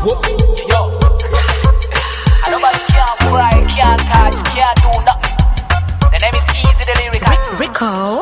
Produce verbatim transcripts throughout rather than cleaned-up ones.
Yo, nobody can't cry, can't catch, can't do nothing. The name is Easy the Lyrical. Rico.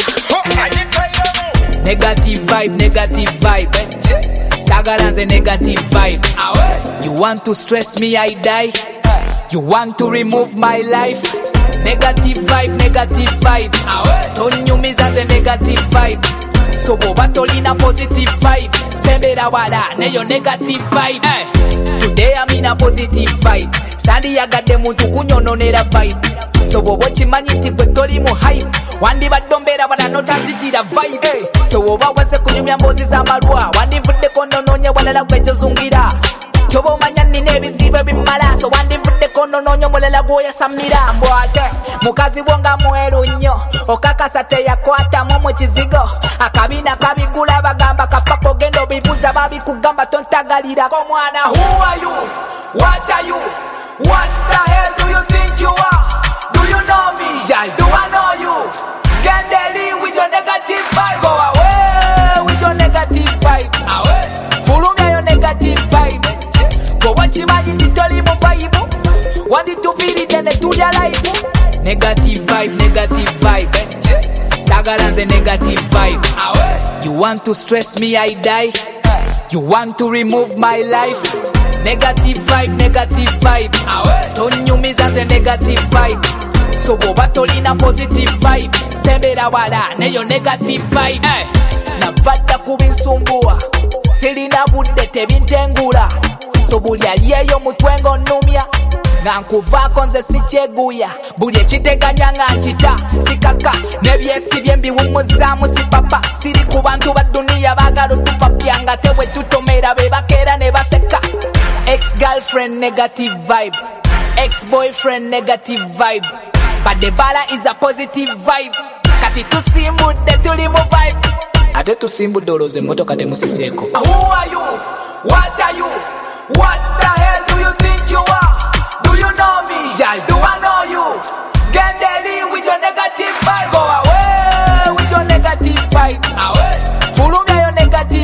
Negative vibe, negative vibe. Sagaranze negative vibe. You want to stress me, I die. You want to remove my life. Negative vibe, negative vibe. Tonyumizaze negative vibe. So bobatolina positive vibe. Sembera wala neyo negative vibe. Hey. Today I'm in a positive vibe. Sandi yagadde muntu kunyononera vibe. So bobo chimanyi nti gwe toli mu hype. Wandi badombera bana notanzitira vibe. Hey. So oba wase kunyumya mbozi z'amalwa. Wandi vuddeko nononye walala gwekizungira. Chobo manya nina ebizibu bimala. So wandi vuddeko nononye mulala gwoyasamira. Mbwate mukazi wonga mweru nnyo. Okakasa teyakwata mu mu kizigo. Akabina kabigula bagamba kafako gendo bibuza babikugamba tontagalira ko mwana. Who are you? What are you? What the hell do you think you are? Do you know me? Jai, do I know you? Get dealing with your negative vibe. Go away with your negative vibe. Away. Fulumya your negative vibe. Go watch him and you tell him vibe. Want it to feel it and to their life. Negative vibe, negative vibe. Sagaranze negative vibe. Away. You want to stress me, I die. You want to remove my life. Negative vibe, negative vibe. Tonyumizaze negative vibe. So bobatolina positive vibe. Sembera wala neyo negative vibe. Hey. Navadda kubinsumbuwa. Sirina budde tebintengula. So buli aliyeyo mutwengo nnumya. Nga nkuvaako nze sikyeguya. Buli ekiteganya nga nkita sikaka. Nebyesi bye mbiwummuzaamu sipapa. Siri ku bantu ba duniya baagala otupapya nga tebwe tutomera be bakeera ne baseka. Ex-girlfriend negative vibe. Ex-boyfriend negative vibe. But the bala is a positive vibe. Kati tusimbudde tuli mu vibe. Ate tusimbudde olowooza emmotoka temusiseeko. Who are you? What are you? What the hell do you think you are? Do you know me? Jai, do I know you? Get dealing with your negative vibe. Go away with your negative vibe. Away. Fulumya your negative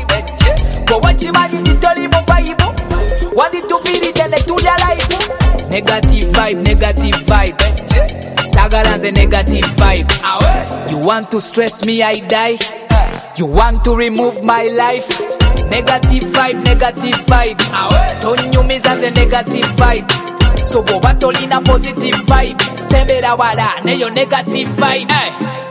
vibe. Go watch him and you tell him vibe. Want it to feel it and to their life. Negative vibe, negative vibe. Sagaranze negative vibe. Away. You want to stress me, I die. You want to remove my life. Negative vibe, negative vibe. Tonyumizaze negative vibe. So bobatolina positive vibe. Sembera wala neyo negative vibe. Hey.